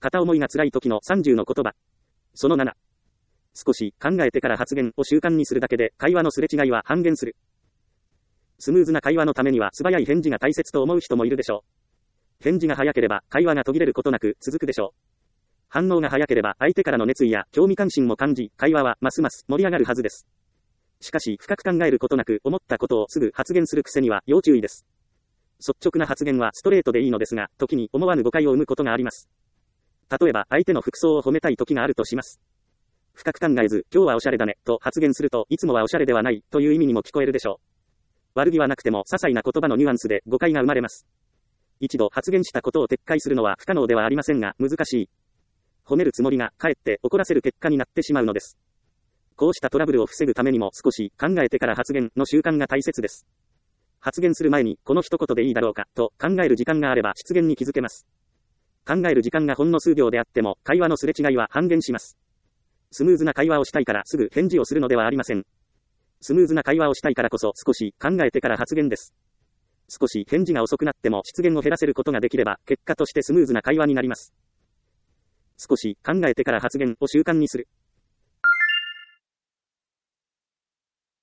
片思いが辛い時の30の言葉。その7。少し考えてから発言を習慣にするだけで会話のすれ違いは半減する。スムーズな会話のためには素早い返事が大切と思う人もいるでしょう。返事が早ければ会話が途切れることなく続くでしょう。反応が早ければ相手からの熱意や興味関心も感じ、会話はますます盛り上がるはずです。しかし深く考えることなく思ったことをすぐ発言する癖には要注意です。率直な発言はストレートでいいのですが、時に思わぬ誤解を生むことがあります。例えば相手の服装を褒めたい時があるとします。深く考えず、今日はおしゃれだね、と発言すると、いつもはおしゃれではない、という意味にも聞こえるでしょう。悪気はなくても、些細な言葉のニュアンスで誤解が生まれます。一度発言したことを撤回するのは不可能ではありませんが、難しい。褒めるつもりが、かえって怒らせる結果になってしまうのです。こうしたトラブルを防ぐためにも、少し考えてから発言の習慣が大切です。発言する前に、この一言でいいだろうか、と考える時間があれば、失言に気づけます。考える時間がほんの数秒であっても、会話のすれ違いは半減します。スムーズな会話をしたいからすぐ返事をするのではありません。スムーズな会話をしたいからこそ少し考えてから発言です。少し返事が遅くなっても失言を減らせることができれば、結果としてスムーズな会話になります。少し考えてから発言を習慣にする。